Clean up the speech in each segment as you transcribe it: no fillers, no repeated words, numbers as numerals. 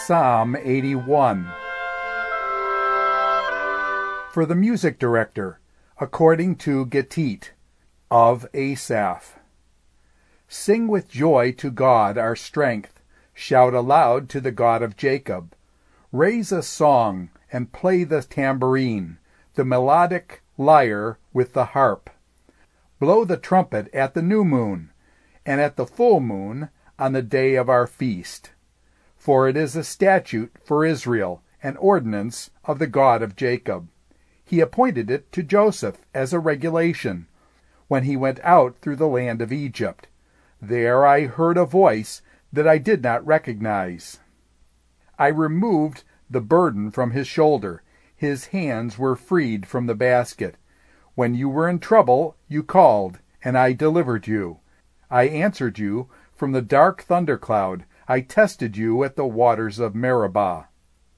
Psalm 81. For the music director, according to Gittite, of Asaph. Sing with joy to God our strength. Shout aloud to the God of Jacob. Raise a song and play the tambourine, the melodic lyre with the harp. Blow the trumpet at the new moon, and at the full moon on the day of our feast. For it is a statute for Israel, an ordinance of the God of Jacob. He appointed it to Joseph as a regulation, when he went out through the land of Egypt. There I heard a voice that I did not recognize. I removed the burden from his shoulder. His hands were freed from the basket. When you were in trouble, you called, and I delivered you. I answered you from the dark thundercloud. I tested you at the waters of Meribah.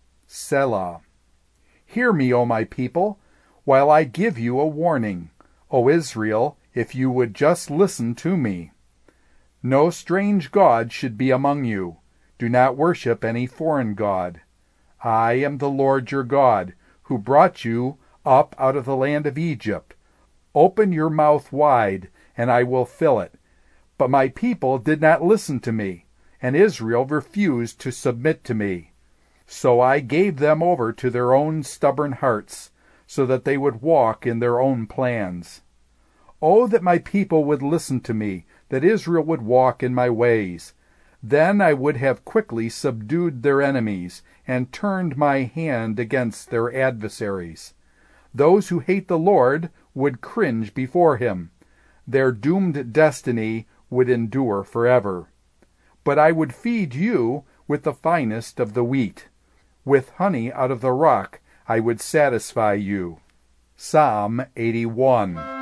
Selah. Hear me, O my people, while I give you a warning. O Israel, if you would just listen to me. No strange god should be among you. Do not worship any foreign god. I am the Lord your God, who brought you up out of the land of Egypt. Open your mouth wide, and I will fill it. But my people did not listen to me, and Israel refused to submit to me. So I gave them over to their own stubborn hearts, so that they would walk in their own plans. Oh, that my people would listen to me, that Israel would walk in my ways. Then I would have quickly subdued their enemies, and turned my hand against their adversaries. Those who hate the Lord would cringe before him. Their doomed destiny would endure forever. But I would feed you with the finest of the wheat. With honey out of the rock I would satisfy you. Psalm 81.